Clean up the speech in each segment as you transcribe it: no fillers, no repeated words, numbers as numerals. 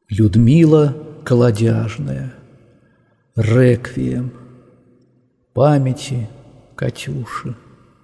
Людмила Колодяжная. Реквием памяти Катюши.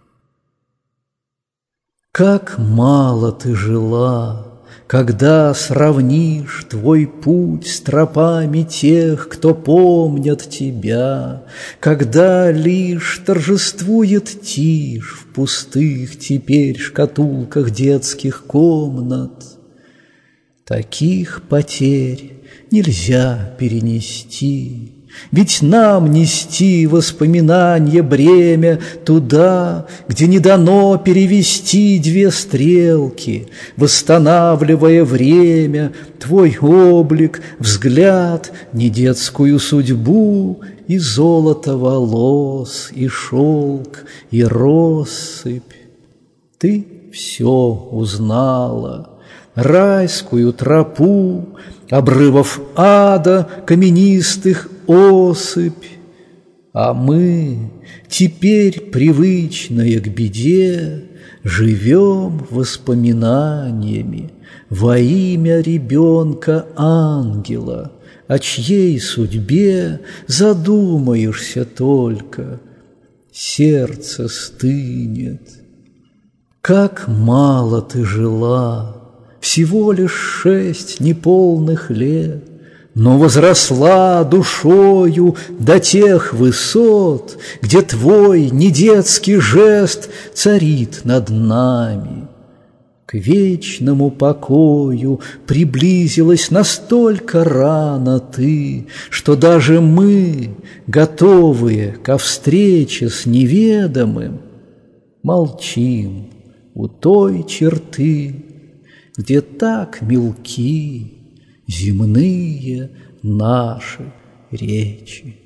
Как мало ты жила, когда сравнишь твой путь с тропами тех, кто помнят тебя, когда лишь торжествует тишь в пустых теперь шкатулках детских комнат. Таких потерь нельзя перенести, ведь нам нести воспоминанье бремя туда, где не дано перевести две стрелки, восстанавливая время, твой облик, взгляд, не детскую судьбу, и золото волос, и шелк, и россыпь. Ты все узнала, райскую тропу, обрывов ада каменистых осыпь, а мы, теперь привычные к беде, живем воспоминаниями во имя ребенка-ангела, о чьей судьбе задумаешься только, сердце стынет. Как мало ты жила, всего лишь 6 неполных лет, но возросла душою до тех высот, где твой недетский жест царит над нами. К вечному покою приблизилась настолько рано ты, что даже мы, готовые ко встрече с неведомым, молчим у той черты, где так мелки земные наши речи.